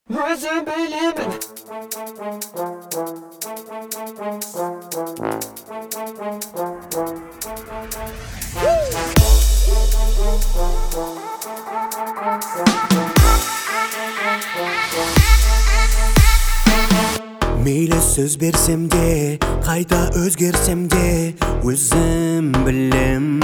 Özüm bilemin. Meyle söz bersem de, kayda özgersem de, özüm bilem.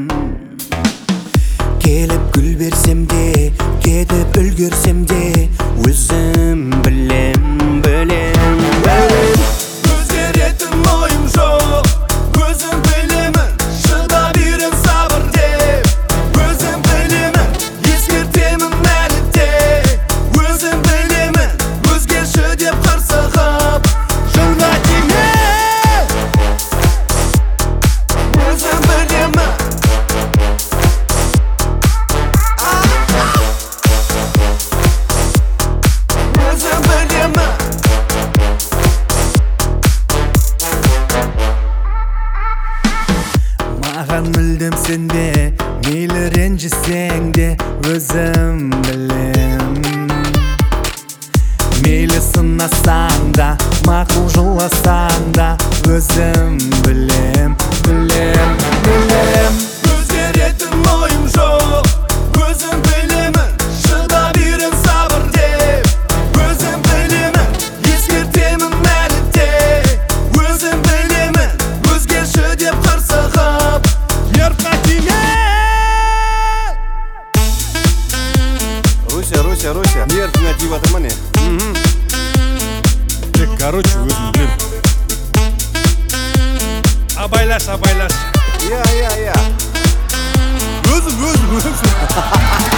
Kelip gül bersem de, ketip ölgersem de, özüm bilem, bilem, bilem. Özgeretim oyum жоқ, özüm bilemin. Şıda birin sabır de, özüm bilemin. Eskirtemin məni de, özüm bilemin. Özgerşi dep qırsıqıp, жылға тиме. Özüm bilemin. Özüm bilemin. Mаған мүлдем сенде, мейлі ренжісең де, өзім білем. Мейлі сынасаң да, мақұл жыласаң да, өзім білем, білем, білем. Өзгеретім ойым жоқ, өзім білемін. Шыда берін сабыр деп, өзім білемін. Ескертемін әлі де, өзім білемін. Өзгерші деп қырсығып, ерқа тиме. Руся, нервіңа тиіп жатыр ма не? Короче, өзім білем. Абайлас. Иә. Өзім.